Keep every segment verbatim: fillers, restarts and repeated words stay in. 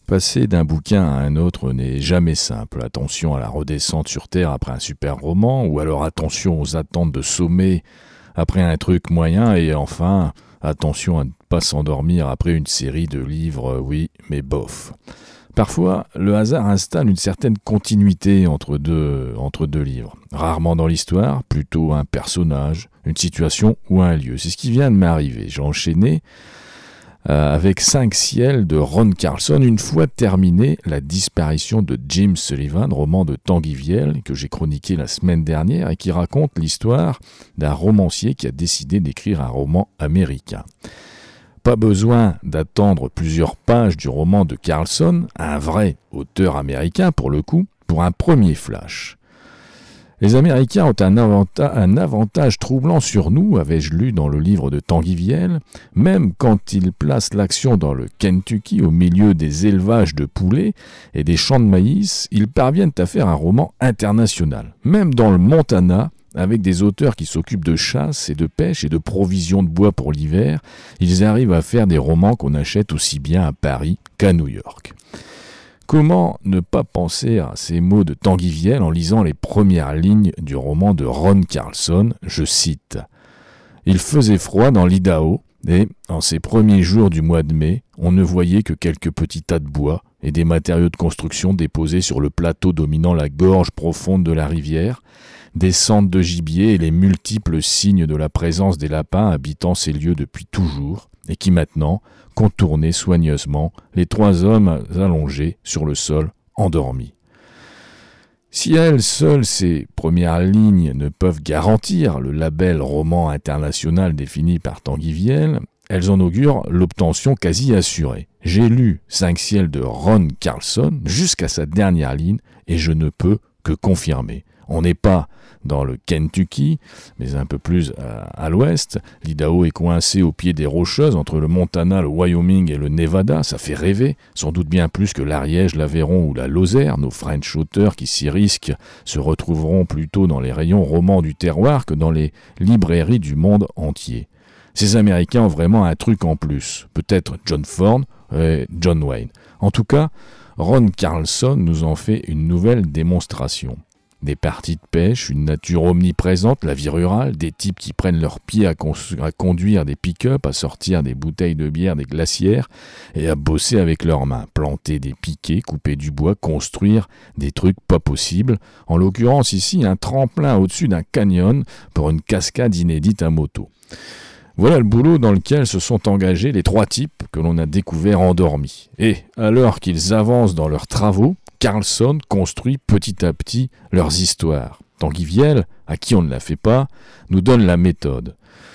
Passer d'un bouquin à un autre n'est jamais simple. Attention à la redescente sur Terre après un super roman, ou alors attention aux attentes de sommet après un truc moyen, et enfin, attention à ne pas s'endormir après une série de livres, oui, mais bof. Parfois, le hasard installe une certaine continuité entre deux, entre deux livres. Rarement dans l'histoire, plutôt un personnage, une situation ou un lieu. C'est ce qui vient de m'arriver. J'ai enchaîné euh, avec Cinq ciels de Ron Carlson, une fois terminé La disparition de Jim Sullivan, roman de Tanguy Viel, que j'ai chroniqué la semaine dernière et qui raconte l'histoire d'un romancier qui a décidé d'écrire un roman américain. Pas besoin d'attendre plusieurs pages du roman de Carlson, un vrai auteur américain pour le coup, pour un premier flash. Les Américains ont un, avanta- un avantage troublant sur nous, avais-je lu dans le livre de Tanguy Viel, même quand ils placent l'action dans le Kentucky, au milieu des élevages de poulets et des champs de maïs, ils parviennent à faire un roman international. Même dans le Montana, avec des auteurs qui s'occupent de chasse et de pêche et de provisions de bois pour l'hiver, ils arrivent à faire des romans qu'on achète aussi bien à Paris qu'à New York. Comment ne pas penser à ces mots de Tanguy Viel en lisant les premières lignes du roman de Ron Carlson, je cite « Il faisait froid dans l'Idaho et, en ces premiers jours du mois de mai, on ne voyait que quelques petits tas de bois et des matériaux de construction déposés sur le plateau dominant la gorge profonde de la rivière, des cendres de gibier et les multiples signes de la présence des lapins habitant ces lieux depuis toujours, et qui maintenant contournaient soigneusement les trois hommes allongés sur le sol, endormis. Si à elles seules ces premières lignes ne peuvent garantir le label roman international défini par Tanguy Viel, elles en augurent l'obtention quasi assurée. J'ai lu Cinq ciels de Ron Carlson jusqu'à sa dernière ligne et je ne peux que confirmer. On n'est pas dans le Kentucky, mais un peu plus à, à l'ouest. L'Idaho est coincé au pied des Rocheuses, entre le Montana, le Wyoming et le Nevada. Ça fait rêver, sans doute bien plus que l'Ariège, l'Aveyron ou la Lozère. Nos French auteurs qui s'y risquent se retrouveront plutôt dans les rayons romans du terroir que dans les librairies du monde entier. Ces Américains ont vraiment un truc en plus. Peut-être John Ford et John Wayne. En tout cas, Ron Carlson nous en fait une nouvelle démonstration. Des parties de pêche, une nature omniprésente, la vie rurale, des types qui prennent leurs pieds à, con- à conduire des pick-up, à sortir des bouteilles de bière des glacières et à bosser avec leurs mains, planter des piquets, couper du bois, construire des trucs pas possibles. En l'occurrence ici, un tremplin au-dessus d'un canyon pour une cascade inédite à moto. Voilà le boulot dans lequel se sont engagés les trois types que l'on a découverts endormis. Et alors qu'ils avancent dans leurs travaux, Carlson construit petit à petit leurs histoires. Tanguy Viel, à qui on ne la fait pas, nous donne la méthode.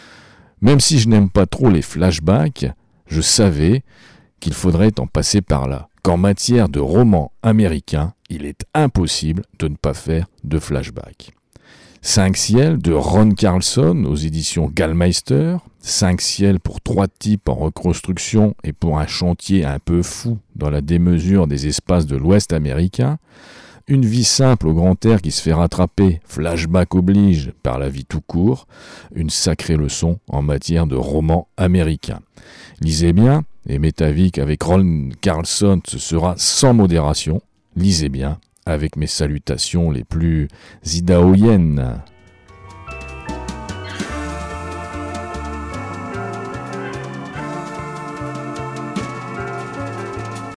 Même si je n'aime pas trop les flashbacks, je savais qu'il faudrait en passer par là. Qu'en matière de roman américain, il est impossible de ne pas faire de flashback. Cinq ciels de Ron Carlson aux éditions Gallmeister, Cinq ciels pour trois types en reconstruction et pour un chantier un peu fou dans la démesure des espaces de l'Ouest américain, Une vie simple au grand air qui se fait rattraper, flashback oblige, par la vie tout court, une sacrée leçon en matière de roman américain. Lisez bien, et m'avis qu'avec Ron Carlson ce sera sans modération, lisez bien, avec mes salutations les plus idahoyennes.